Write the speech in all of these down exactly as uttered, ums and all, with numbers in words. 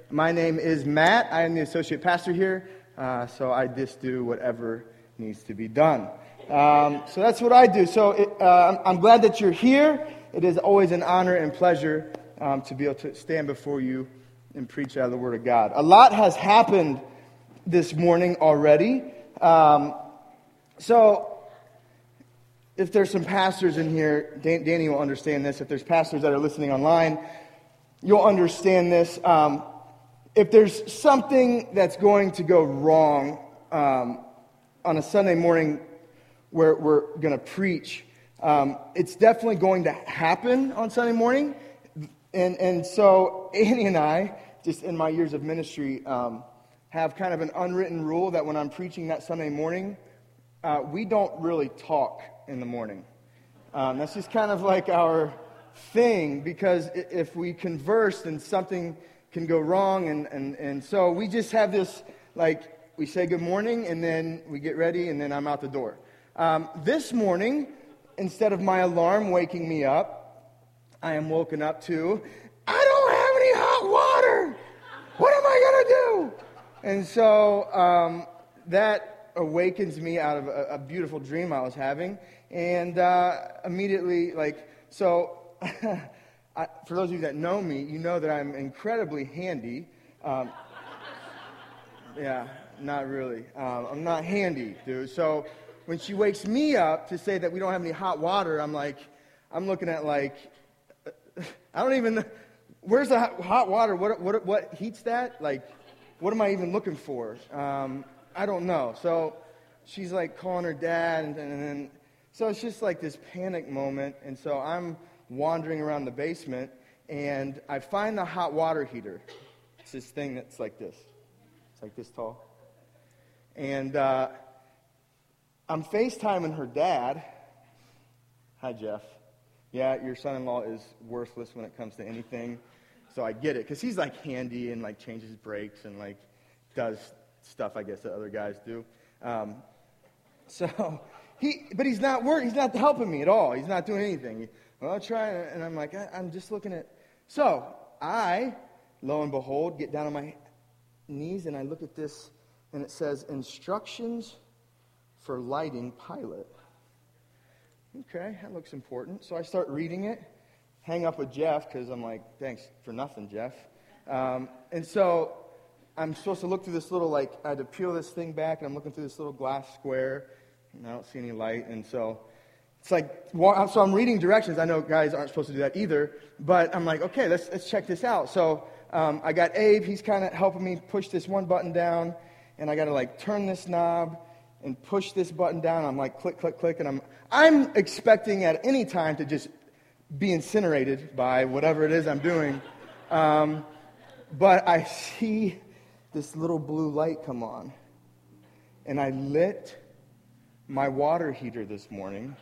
My name is Matt. I am the associate pastor here, uh, so I just do whatever needs to be done. Um, so that's what I do. So it, uh, I'm glad that you're here. It is always an honor and pleasure um, to be able to stand before you and preach out of the Word of God. A lot has happened this morning already. Um, so if there's some pastors in here, Dan- Danny will understand this. If there's pastors that are listening online, you'll understand this. Um, if there's something that's going to go wrong um, on a Sunday morning where we're going to preach, um, it's definitely going to happen on Sunday morning. And and so Annie and I, just in my years of ministry, um, have kind of an unwritten rule that when I'm preaching that Sunday morning, uh, we don't really talk in the morning. Um, that's just kind of like our thing, because if we converse, then something can go wrong, and, and, and so we just have this, like, we say good morning, and then we get ready, and then I'm out the door. Um, this morning, instead of my alarm waking me up, I am woken up to, I don't have any hot water! What am I going to do? And so um, that awakens me out of a, a beautiful dream I was having, and uh, immediately, like, so... I, for those of you that know me, you know that I'm incredibly handy. Um, yeah, not really. Um, I'm not handy, dude. So when she wakes me up to say that we don't have any hot water, I'm like, I'm looking at like, I don't even, where's the hot, hot water? What, what what heats that? Like, what am I even looking for? Um, I don't know. So she's like calling her dad, and, and then, so it's just like this panic moment, and so I'm wandering around the basement, and I find the hot water heater. It's this thing that's like this. It's like this tall. And uh, I'm FaceTiming her dad. Hi, Jeff. Yeah, your son-in-law is worthless when it comes to anything. So I get it, because he's like handy and like changes brakes and like does stuff, I guess, that other guys do. Um, so he, but he's not working. He's not helping me at all. He's not doing anything. Well, I'll try, and I'm like, I, I'm just looking at... So, I, lo and behold, get down on my knees, and I look at this, and it says, Instructions for Lighting Pilot. Okay, that looks important. So I start reading it, hang up with Jeff, because I'm like, thanks for nothing, Jeff. Um, and so, I'm supposed to look through this little, like, I had to peel this thing back, and I'm looking through this little glass square, and I don't see any light, and so... It's like, so I'm reading directions. I know guys aren't supposed to do that either, but I'm like, okay, let's let's check this out. So um, I got Abe. He's kind of helping me push this one button down, and I got to like turn this knob and push this button down. I'm like, click, click, click, and I'm I'm expecting at any time to just be incinerated by whatever it is I'm doing, um, but I see this little blue light come on, and I lit my water heater this morning.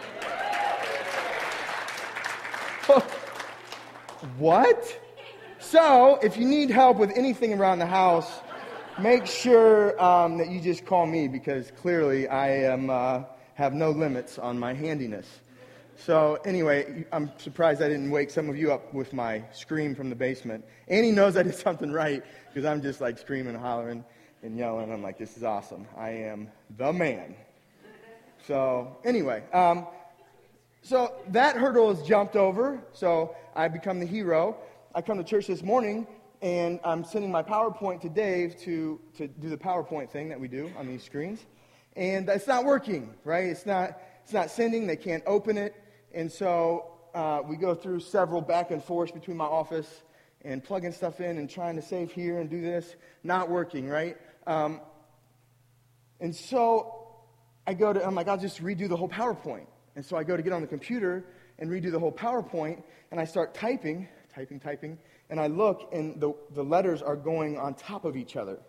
What? So, if you need help with anything around the house, make sure um, that you just call me, because clearly I am uh, have no limits on my handiness. So, anyway, I'm surprised I didn't wake some of you up with my scream from the basement. Annie knows I did something right, because I'm just like screaming, hollering, and yelling. I'm like, this is awesome. I am the man. So, anyway, um, so that hurdle is jumped over, so I become the hero. I come to church this morning, and I'm sending my PowerPoint to Dave to, to do the PowerPoint thing that we do on these screens. And it's not working, right? It's not it's not sending. They can't open it. And so uh, we go through several back and forths between my office and plugging stuff in and trying to save here and do this. Not working, right? Um, and so I go to, I'm like, I'll just redo the whole PowerPoint. And so I go to get on the computer and redo the whole PowerPoint, and I start typing, typing, typing, and I look, and the, the letters are going on top of each other.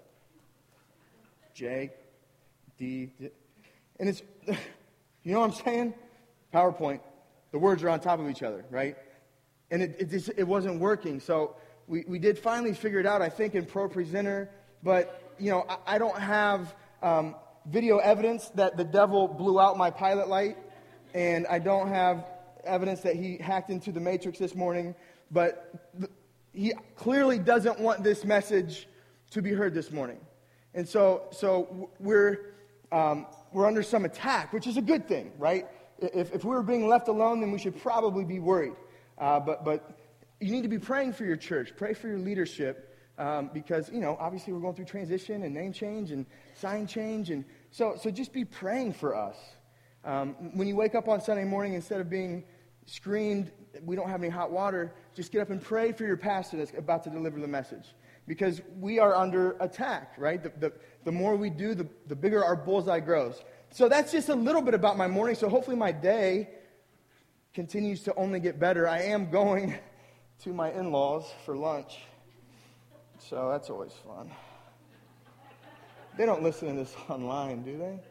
J, D, D, and it's, you know what I'm saying? PowerPoint, the words are on top of each other, right? And it it, just, it wasn't working, so we, we did finally figure it out, I think, in ProPresenter, but, you know, I, I don't have um, video evidence that the devil blew out my pilot light, and I don't have evidence that he hacked into the Matrix this morning, but th- he clearly doesn't want this message to be heard this morning. And so, so we're um, we're under some attack, which is a good thing, right? If, if we were being left alone, then we should probably be worried. Uh, but but you need to be praying for your church. Pray for your leadership um, because, you know, obviously we're going through transition and name change and sign change. And so, so just be praying for us. Um, when you wake up on Sunday morning, instead of being screamed, we don't have any hot water, just get up and pray for your pastor that's about to deliver the message. Because we are under attack, right? The, the, the more we do, the, the bigger our bullseye grows. So that's just a little bit about my morning. So hopefully my day continues to only get better. I am going to my in-laws for lunch. So that's always fun. They don't listen to this online, do they?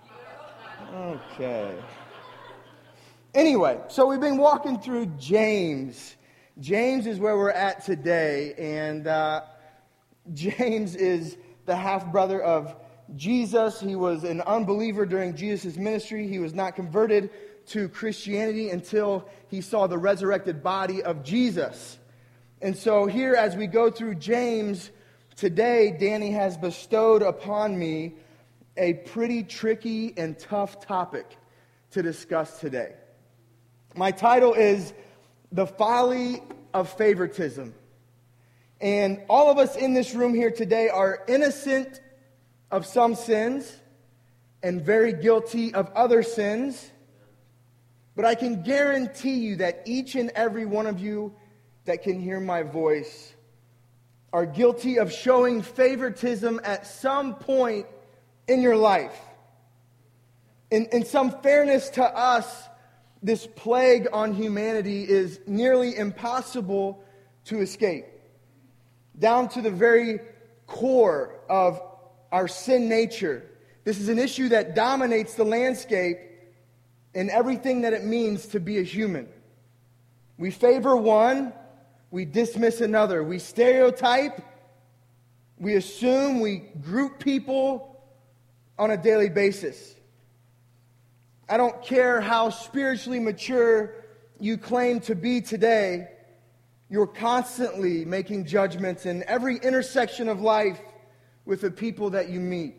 Okay. Anyway, so we've been walking through James. James is where we're at today. And uh, James is the half-brother of Jesus. He was an unbeliever during Jesus' ministry. He was not converted to Christianity until he saw the resurrected body of Jesus. And so here, as we go through James, today, Danny has bestowed upon me a pretty tricky and tough topic to discuss today. My title is The Folly of Favoritism. And all of us in this room here today are innocent of some sins and very guilty of other sins. But I can guarantee you that each and every one of you that can hear my voice are guilty of showing favoritism at some point in your life. In, in some fairness to us, this plague on humanity is nearly impossible to escape. Down to the very core of our sin nature. This is an issue that dominates the landscape in everything that it means to be a human. We favor one, we dismiss another. We stereotype, we assume, we group people on a daily basis. I don't care how spiritually mature you claim to be today, you're constantly making judgments in every intersection of life with the people that you meet.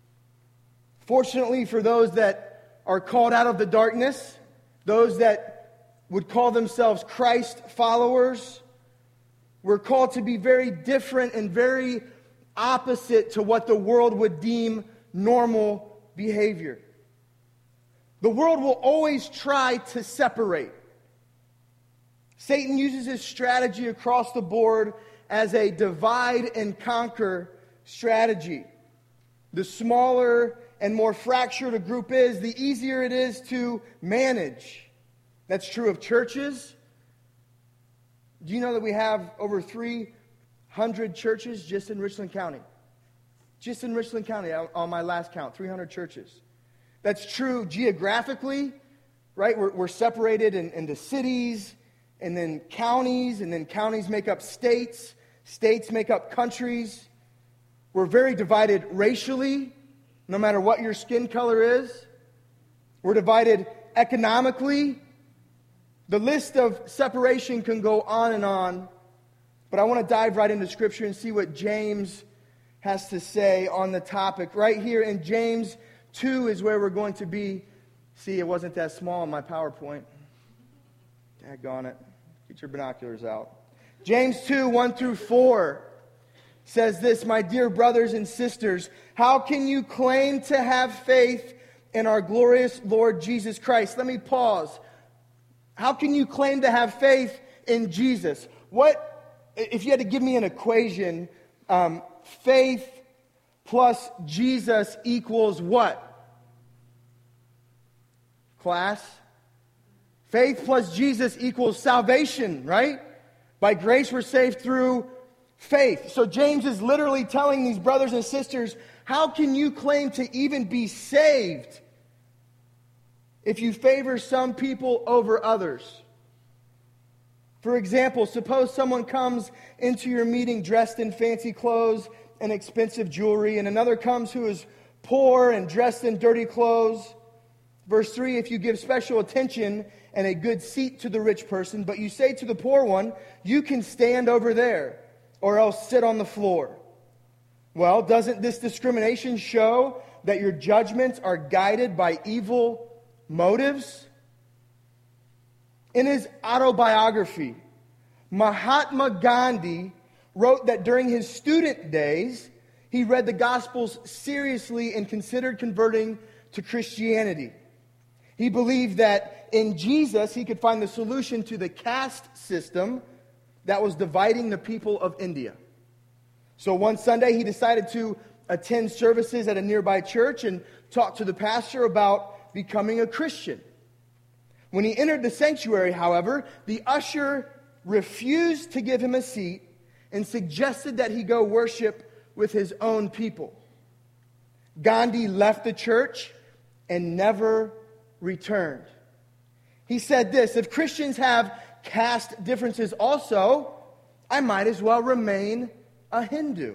Fortunately for those that are called out of the darkness, those that would call themselves Christ followers, we're called to be very different and very opposite to what the world would deem normal behavior. The world will always try to separate. Satan uses his strategy across the board as a divide and conquer strategy. The smaller and more fractured a group is, the easier it is to manage. That's true of churches. Do you know that we have over three hundred churches just in Richland County? Just in Richland County, on my last count, three hundred churches. That's true geographically, right? We're, we're separated in, into cities and then counties, and then counties make up states. States make up countries. We're very divided racially, no matter what your skin color is. We're divided economically. The list of separation can go on and on, but I want to dive right into Scripture and see what James has to say on the topic. Right here in James two is where we're going to be. See, it wasn't that small in my PowerPoint. Daggone it. Get your binoculars out. James two, one through four says this, "My dear brothers and sisters, how can you claim to have faith in our glorious Lord Jesus Christ?" Let me pause. How can you claim to have faith in Jesus? What, if you had to give me an equation, um, faith plus Jesus equals what? Class? Faith plus Jesus equals salvation, right? By grace we're saved through faith. So James is literally telling these brothers and sisters, how can you claim to even be saved if you favor some people over others? For example, suppose someone comes into your meeting dressed in fancy clothes and expensive jewelry, and another comes who is poor and dressed in dirty clothes. Verse three, if you give special attention and a good seat to the rich person, but you say to the poor one, you can stand over there, or else sit on the floor. Well, doesn't this discrimination show that your judgments are guided by evil motives? In his autobiography, Mahatma Gandhi wrote that during his student days, he read the Gospels seriously and considered converting to Christianity. He believed that in Jesus, he could find the solution to the caste system that was dividing the people of India. So one Sunday, he decided to attend services at a nearby church and talk to the pastor about becoming a Christian. When he entered the sanctuary, however, the usher refused to give him a seat and suggested that he go worship with his own people. Gandhi left the church and never returned. He said this, if Christians have caste differences also, I might as well remain a Hindu.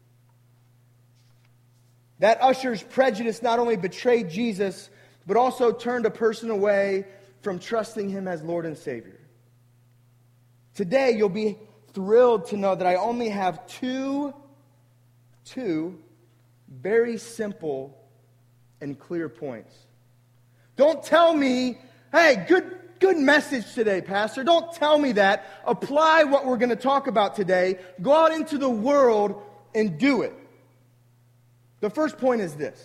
That usher's prejudice not only betrayed Jesus, but also turned a person away from trusting him as Lord and Savior. Today, you'll be thrilled to know that I only have two, two very simple and clear points. Don't tell me, hey, good, good message today, Pastor. Don't tell me that. Apply what we're going to talk about today. Go out into the world and do it. The first point is this.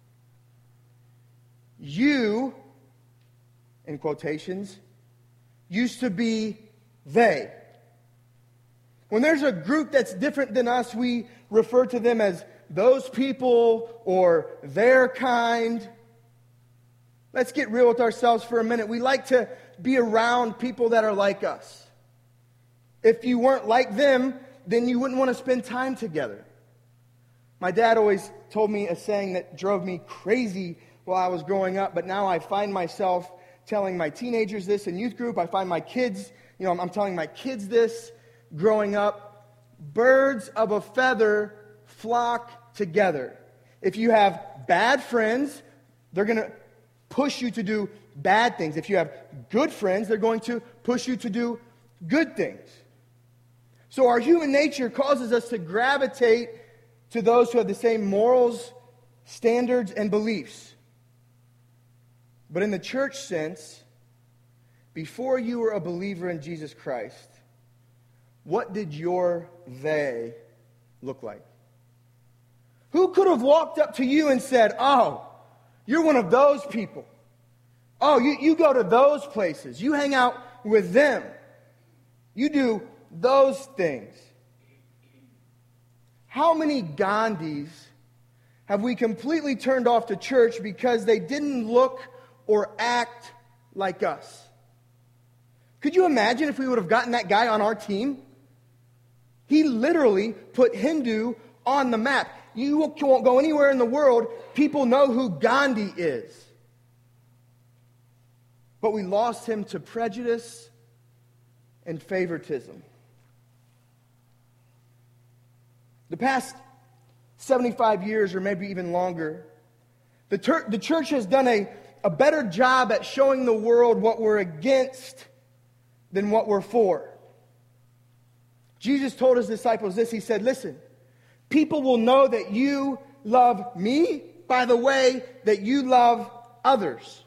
You, in quotations, used to be they. When there's a group that's different than us, we refer to them as those people or their kind. Let's get real with ourselves for a minute. We like to be around people that are like us. If you weren't like them, then you wouldn't want to spend time together. My dad always told me a saying that drove me crazy while I was growing up, but now I find myself telling my teenagers this in youth group. I find my kids, you know, I'm, I'm telling my kids this growing up. Birds of a feather flock together. If you have bad friends, they're going to push you to do bad things. If you have good friends, they're going to push you to do good things. So our human nature causes us to gravitate to those who have the same morals, standards, and beliefs. But in the church sense, before you were a believer in Jesus Christ, what did your they look like? Who could have walked up to you and said, oh, you're one of those people. Oh, you, you go to those places. You hang out with them. You do those things. How many Gandhis have we completely turned off to church because they didn't look or act like us? Could you imagine if we would have gotten that guy on our team? He literally put Hindu on the map. You won't go anywhere in the world, people know who Gandhi is. But we lost him to prejudice and favoritism. The past seventy-five years, or maybe even longer, the, ter- the church has done a, a better job at showing the world what we're against than what we're for. Jesus told his disciples this. He said, listen, people will know that you love me by the way that you love others.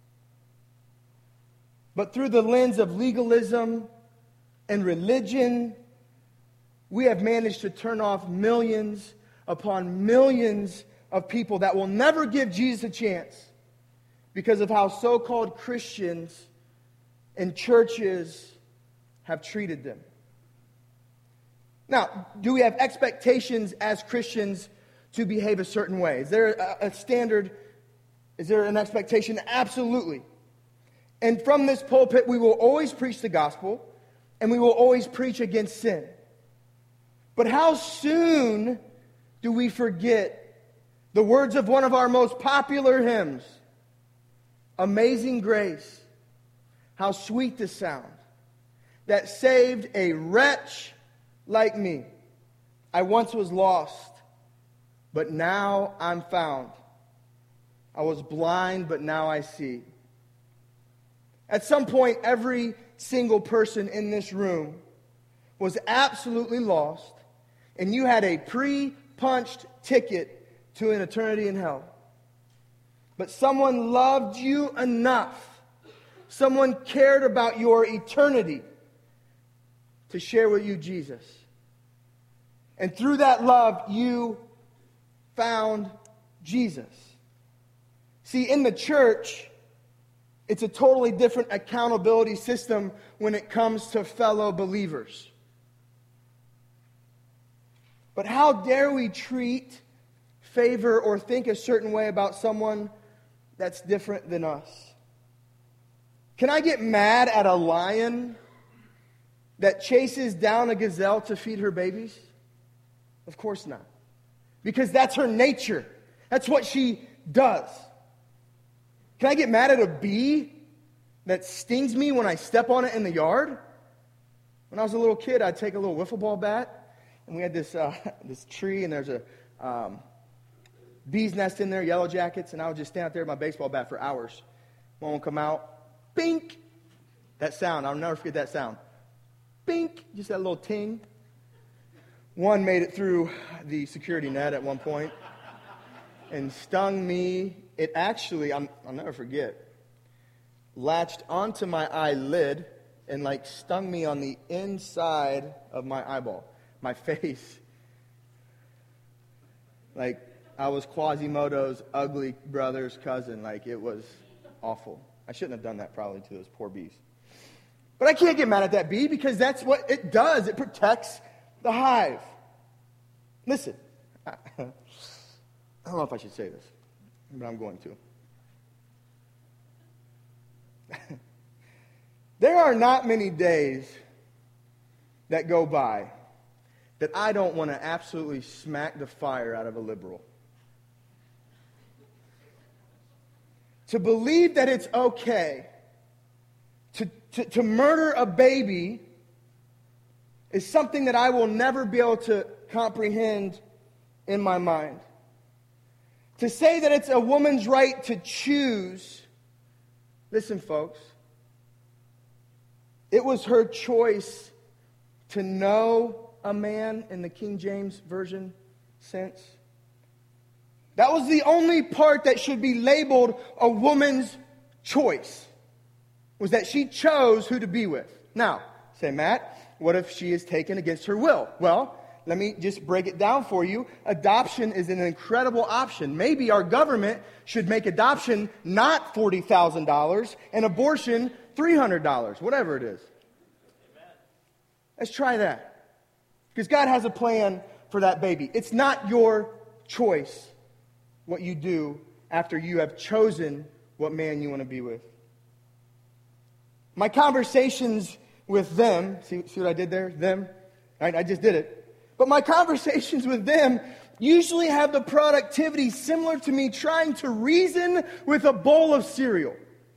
But through the lens of legalism and religion, we have managed to turn off millions upon millions of people that will never give Jesus a chance because of how so-called Christians and churches have treated them. Now, do we have expectations as Christians to behave a certain way? Is there a, a standard? Is there an expectation? Absolutely. And from this pulpit, we will always preach the gospel, and we will always preach against sin. But how soon do we forget the words of one of our most popular hymns? Amazing grace, how sweet the sound that saved a wretch like me. I once was lost, but now I'm found. I was blind, but now I see. At some point, every single person in this room was absolutely lost, and you had a pre-punched ticket to an eternity in hell. But someone loved you enough, someone cared about your eternity to share with you Jesus. And through that love, you found Jesus. See, in the church, it's a totally different accountability system when it comes to fellow believers. But how dare we treat, favor, or think a certain way about someone that's different than us? Can I get mad at a lion that chases down a gazelle to feed her babies? Of course not. Because that's her nature. That's what she does. Can I get mad at a bee that stings me when I step on it in the yard? When I was a little kid, I'd take a little wiffle ball bat, and we had this uh, this tree, and there's a um, bee's nest in there, yellow jackets, and I would just stand out there with my baseball bat for hours. One would come out, bink, that sound. I'll never forget that sound. Bink, just that little ting. One made it through the security net at one point and stung me. It actually, I'm, I'll never forget, latched onto my eyelid and like stung me on the inside of my eyeball, my face. Like I was Quasimodo's ugly brother's cousin. Like it was awful. I shouldn't have done that probably to those poor bees. But I can't get mad at that bee because that's what it does. It protects the hive. Listen, I don't know if I should say this, but I'm going to. There are not many days that go by that I don't want to absolutely smack the fire out of a liberal. To believe that it's okay to, to, to murder a baby is something that I will never be able to comprehend in my mind. To say that it's a woman's right to choose, listen, folks, it was her choice to know a man in the King James Version sense. That was the only part that should be labeled a woman's choice, was that she chose who to be with. Now, say, Matt, what if she is taken against her will? Well, let me just break it down for you. Adoption is an incredible option. Maybe our government should make adoption not forty thousand dollars and abortion three hundred dollars, whatever it is. Amen. Let's try that. Because God has a plan for that baby. It's not your choice what you do after you have chosen what man you want to be with. My conversations with them, see, see what I did there? Them? I, I just did it. But my conversations with them usually have the productivity similar to me trying to reason with a bowl of cereal.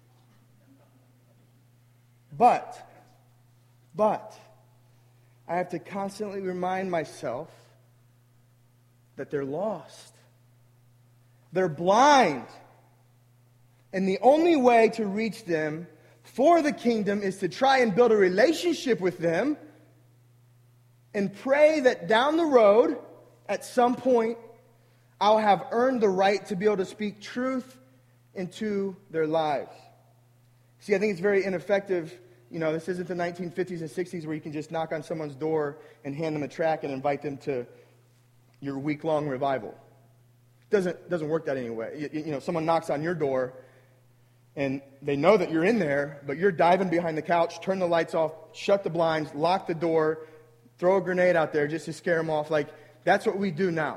But, but, I have to constantly remind myself that they're lost. They're blind. And the only way to reach them for the kingdom is to try and build a relationship with them and pray that down the road, at some point, I'll have earned the right to be able to speak truth into their lives. See, I think it's very ineffective. You know, this isn't the nineteen fifties and sixties where you can just knock on someone's door and hand them a tract and invite them to your week-long revival. It doesn't, doesn't work that anyway. You, you know, someone knocks on your door and they know that you're in there, but you're diving behind the couch, turn the lights off, shut the blinds, lock the door, throw a grenade out there just to scare them off. Like, that's what we do now.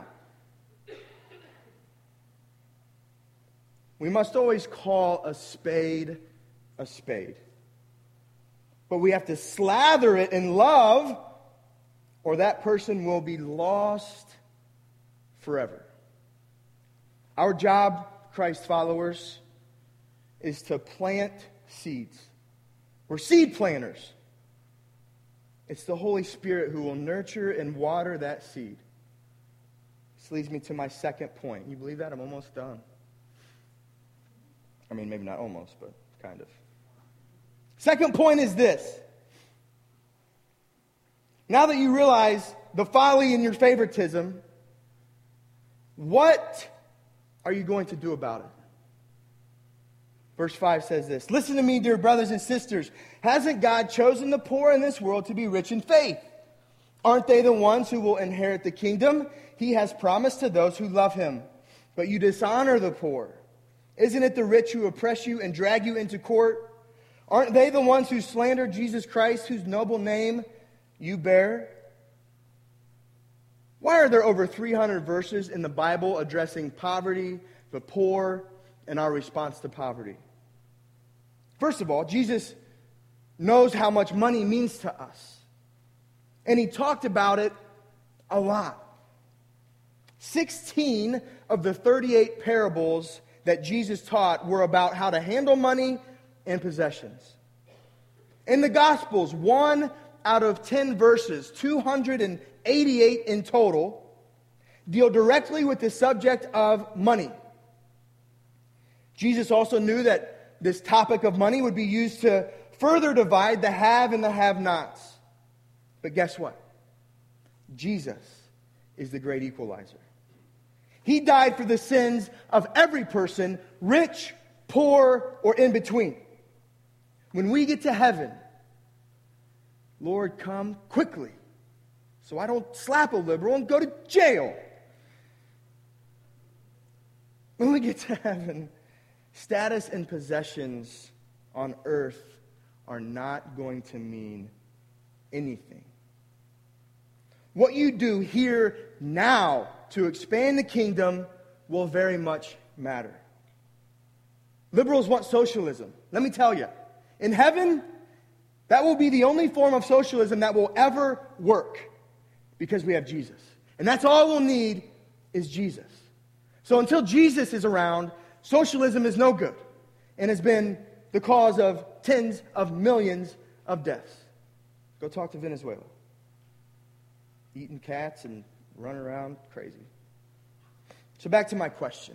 We must always call a spade a spade. But we have to slather it in love, or that person will be lost forever. Our job, Christ followers, is to plant seeds. We're seed planters. It's the Holy Spirit who will nurture and water that seed. This leads me to my second point. You believe that? I'm almost done. I mean, maybe not almost, but kind of. Second point is this. Now that you realize the folly in your favoritism, what are you going to do about it? Verse five says this, "Listen to me, dear brothers and sisters. Hasn't God chosen the poor in this world to be rich in faith? Aren't they the ones who will inherit the kingdom He has promised to those who love Him? But you dishonor the poor. Isn't it the rich who oppress you and drag you into court? Aren't they the ones who slander Jesus Christ, whose noble name you bear?" Why are there over three hundred verses in the Bible addressing poverty, the poor, and our response to poverty? First of all, Jesus knows how much money means to us. And He talked about it a lot. sixteen of the thirty-eight parables that Jesus taught were about how to handle money and possessions. In the Gospels, one out of ten verses, two hundred eighty-eight in total, deal directly with the subject of money. Jesus also knew that this topic of money would be used to further divide the have and the have-nots. But guess what? Jesus is the great equalizer. He died for the sins of every person, rich, poor, or in between. When we get to heaven, Lord, come quickly, so I don't slap a liberal and go to jail. When we get to heaven, status and possessions on earth are not going to mean anything. What you do here now to expand the kingdom will very much matter. Liberals want socialism. Let me tell you, in heaven, that will be the only form of socialism that will ever work because we have Jesus. And that's all we'll need is Jesus. So until Jesus is around, socialism is no good and has been the cause of tens of millions of deaths. Go talk to Venezuela. Eating cats and running around crazy. So back to my question.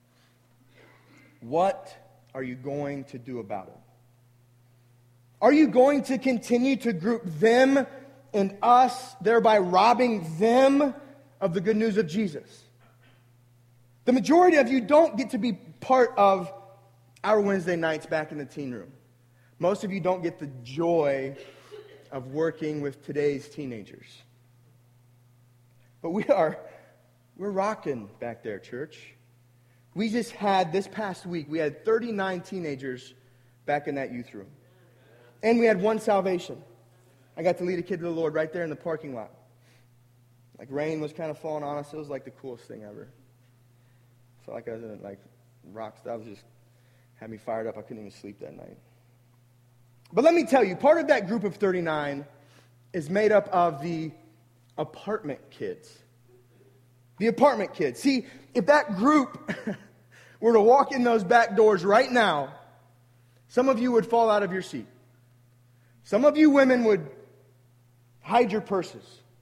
What are you going to do about it? Are you going to continue to group them and us, thereby robbing them of the good news of Jesus? The majority of you don't get to be part of our Wednesday nights back in the teen room. Most of you don't get the joy of working with today's teenagers. But we are, we're rocking back there, church. We just had, this past week, we had thirty-nine teenagers back in that youth room. And we had one salvation. I got to lead a kid to the Lord right there in the parking lot. Like rain was kind of falling on us. It was like the coolest thing ever. Felt like I was in like rock stuff. Just had me fired up. I couldn't even sleep that night. But let me tell you, part of that group of thirty-nine is made up of the apartment kids. The apartment kids. See, if that group were to walk in those back doors right now, some of you would fall out of your seat. Some of you women would hide your purses.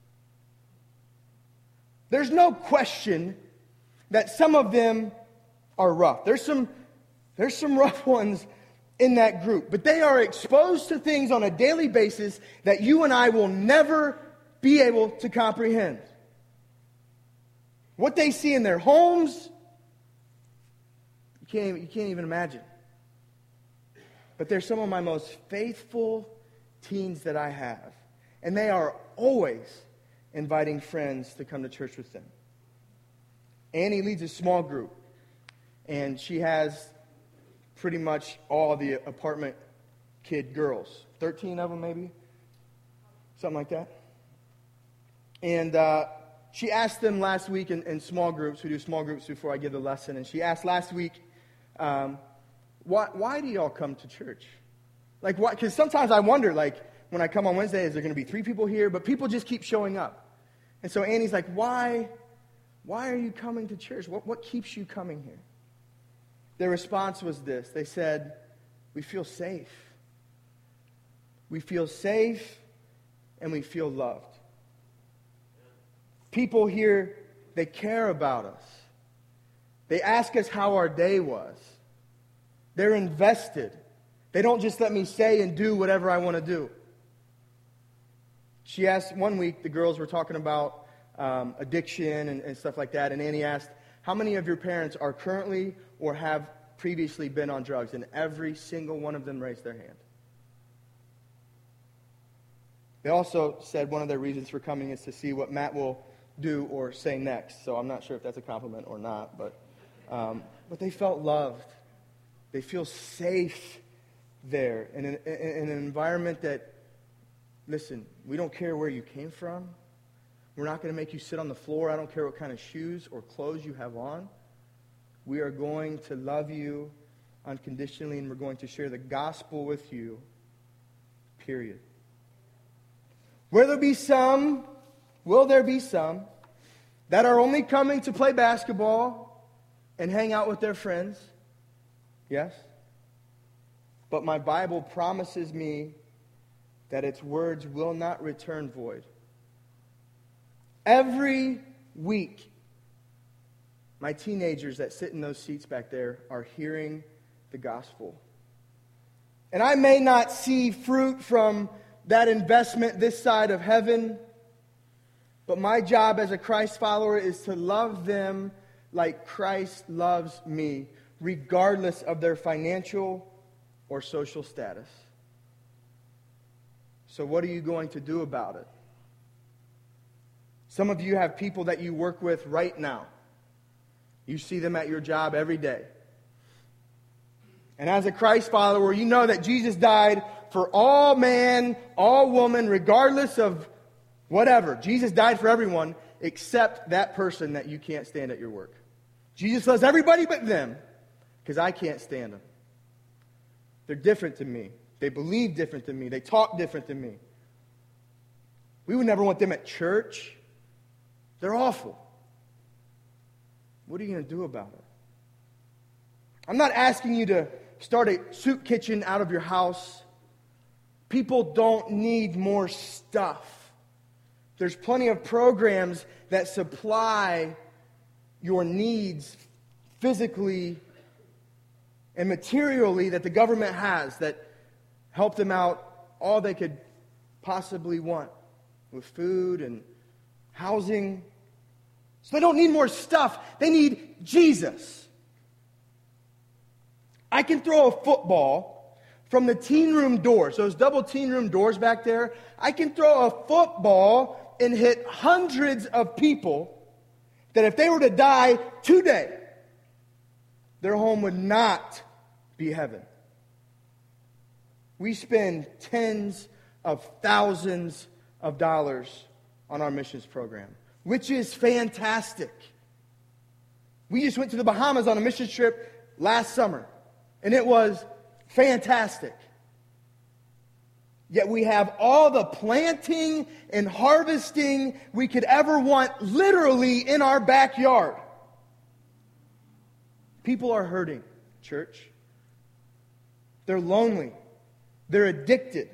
There's no question that some of them are rough. There's some, there's some rough ones in that group. But they are exposed to things on a daily basis that you and I will never be able to comprehend. What they see in their homes, you can't, you can't even imagine. But they're some of my most faithful teens that I have. And they are always inviting friends to come to church with them. Annie leads a small group. And she has pretty much all the apartment kid girls. thirteen of them maybe? Something like that. And uh, she asked them last week in, in small groups. We do small groups before I give the lesson. And she asked last week, um, why, why do y'all come to church? Like, why? Because sometimes I wonder, like, when I come on Wednesday, is there going to be three people here? But people just keep showing up. And so Annie's like, why, why are you coming to church? What, what keeps you coming here? Their response was this. They said, we feel safe. We feel safe and we feel loved. People here, they care about us. They ask us how our day was. They're invested. They don't just let me say and do whatever I want to do. She asked, one week, the girls were talking about um, addiction and, and stuff like that, and Annie asked, how many of your parents are currently or have previously been on drugs? And every single one of them raised their hand. They also said one of their reasons for coming is to see what Matt will do or say next. So I'm not sure if that's a compliment or not, but um, but they felt loved. They feel safe there in an, in an environment that, listen, we don't care where you came from. We're not going to make you sit on the floor. I don't care what kind of shoes or clothes you have on. We are going to love you unconditionally, and we're going to share the gospel with you, period. Will there be some, will there be some that are only coming to play basketball and hang out with their friends? Yes. But my Bible promises me that its words will not return void. Every week, my teenagers that sit in those seats back there are hearing the gospel. And I may not see fruit from that investment this side of heaven, but my job as a Christ follower is to love them like Christ loves me, regardless of their financial or social status. So what are you going to do about it? Some of you have people that you work with right now. You see them at your job every day. And as a Christ follower, you know that Jesus died for all man, all woman, regardless of whatever. Jesus died for everyone except that person that you can't stand at your work. Jesus loves everybody but them because I can't stand them. They're different to me. They believe different than me. They talk different than me. We would never want them at church. They're awful. What are you going to do about it? I'm not asking you to start a soup kitchen out of your house. People don't need more stuff. There's plenty of programs that supply your needs physically and materially that the government has that help them out all they could possibly want with food and housing. So they don't need more stuff. They need Jesus. I can throw a football from the teen room doors, those double teen room doors back there. I can throw a football and hit hundreds of people that if they were to die today, their home would not be heaven. We spend tens of thousands of dollars on our missions program, which is fantastic. We just went to the Bahamas on a mission trip last summer, and it was fantastic. Yet we have all the planting and harvesting we could ever want literally in our backyard. People are hurting, church. They're lonely. They're addicted.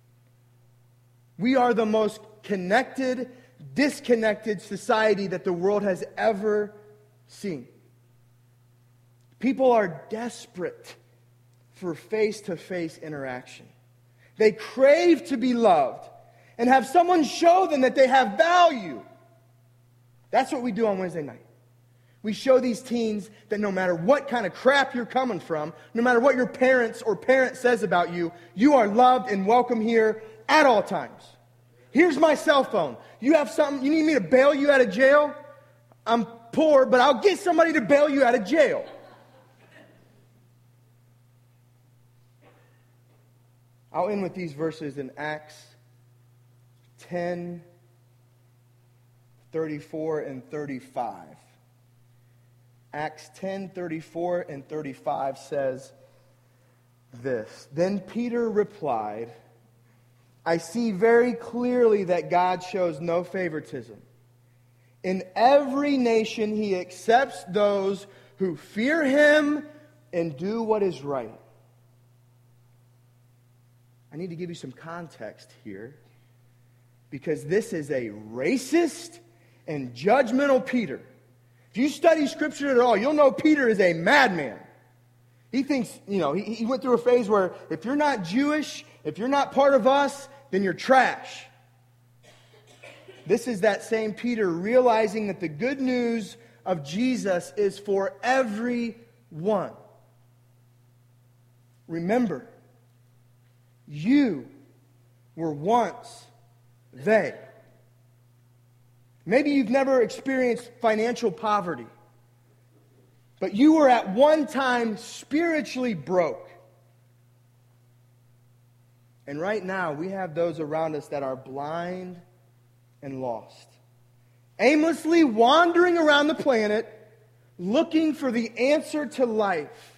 We are the most connected, disconnected society that the world has ever seen. People are desperate for face-to-face interaction. They crave to be loved and have someone show them that they have value. That's what we do on Wednesday night. We show these teens that no matter what kind of crap you're coming from, no matter what your parents or parent says about you, you are loved and welcome here at all times. Here's my cell phone. You have something, you need me to bail you out of jail? I'm poor, but I'll get somebody to bail you out of jail. I'll end with these verses in Acts ten, thirty-four and thirty-five. Acts ten, thirty-four and thirty-five says this. Then Peter replied, I see very clearly that God shows no favoritism. In every nation he accepts those who fear him and do what is right. I need to give you some context here, because this is a racist and judgmental Peter. If you study Scripture at all, you'll know Peter is a madman. He thinks, you know, he, he went through a phase where if you're not Jewish, if you're not part of us, then you're trash. This is that same Peter realizing that the good news of Jesus is for everyone. Remember, you were once they. Maybe you've never experienced financial poverty, but you were at one time spiritually broke. And right now, we have those around us that are blind and lost, aimlessly wandering around the planet, looking for the answer to life.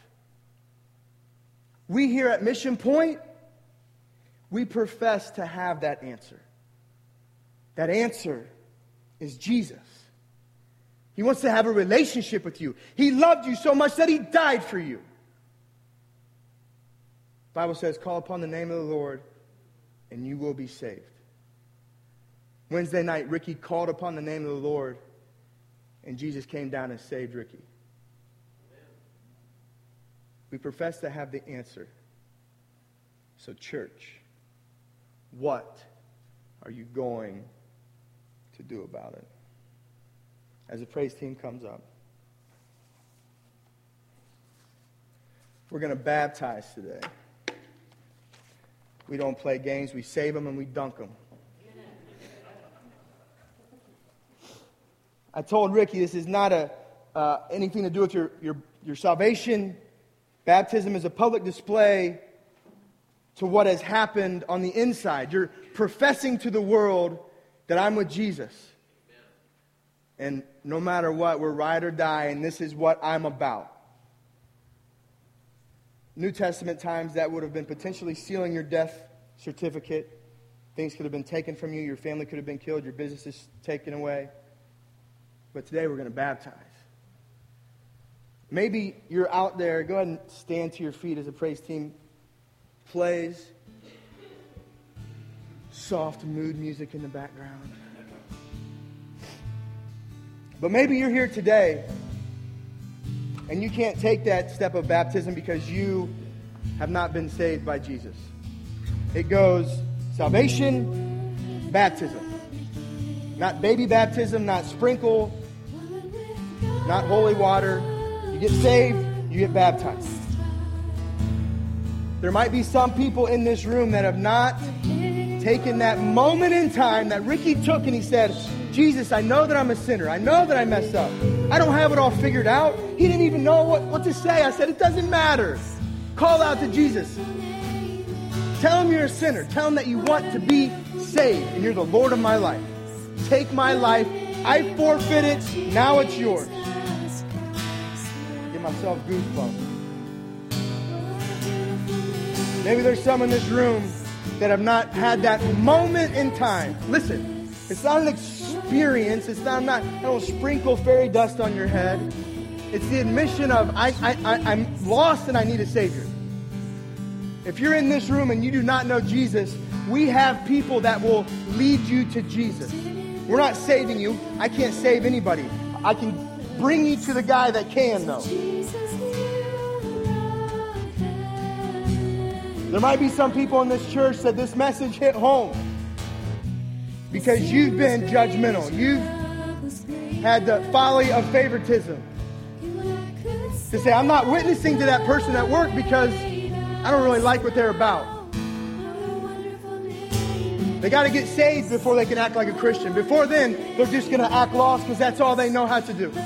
We here at Mission Point, we profess to have that answer. That answer is Jesus. He wants to have a relationship with you. He loved you so much that He died for you. The Bible says, call upon the name of the Lord and you will be saved. Wednesday night, Ricky called upon the name of the Lord, and Jesus came down and saved Ricky. We profess to have the answer. So, church, what are you going to do about it? As the praise team comes up, we're going to baptize today. We don't play games. We save them and we dunk them. I told Ricky this is not a uh, anything to do with your, your, your salvation. Baptism is a public display to what has happened on the inside. You're professing to the world that I'm with Jesus. And no matter what, we're ride or die, and this is what I'm about. New Testament times, that would have been potentially sealing your death certificate. Things could have been taken from you. Your family could have been killed. Your business is taken away. But today we're going to baptize. Maybe you're out there. Go ahead and stand to your feet as the praise team plays. Soft mood music in the background. But maybe you're here today and you can't take that step of baptism because you have not been saved by Jesus. It goes salvation, baptism. Not baby baptism, not sprinkle, not holy water. You get saved, you get baptized. There might be some people in this room that have not taken that moment in time that Ricky took and he said, Jesus, I know that I'm a sinner. I know that I messed up. I don't have it all figured out. He didn't even know what, what to say. I said, it doesn't matter. Call out to Jesus. Tell him you're a sinner. Tell him that you want to be saved and you're the Lord of my life. Take my life. I forfeit it. Now it's yours. Give myself goosebumps. Maybe there's some in this room that have not had that moment in time. Listen, it's not an experience. It's not, I'm not, I don't sprinkle fairy dust on your head. It's the admission of, I, I, I, I'm lost and I need a Savior. If you're in this room and you do not know Jesus, we have people that will lead you to Jesus. We're not saving you. I can't save anybody. I can bring you to the guy that can, though. There might be some people in this church that this message hit home because you've been judgmental. You've had the folly of favoritism. To say, I'm not witnessing to that person at work because I don't really like what they're about. They got to get saved before they can act like a Christian. Before then, they're just going to act lost because that's all they know how to do.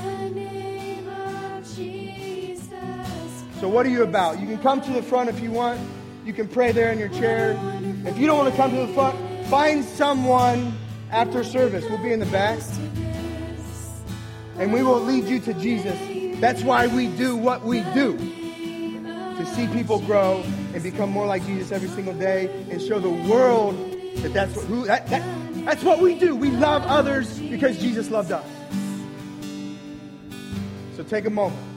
So what are you about? You can come to the front if you want. You can pray there in your chair. If you don't want to come to the front, find someone after service. We'll be in the back. And we will lead you to Jesus. That's why we do what we do. To see people grow and become more like Jesus every single day and show the world that that's what, who, that, that, that's what we do. We love others because Jesus loved us. So take a moment.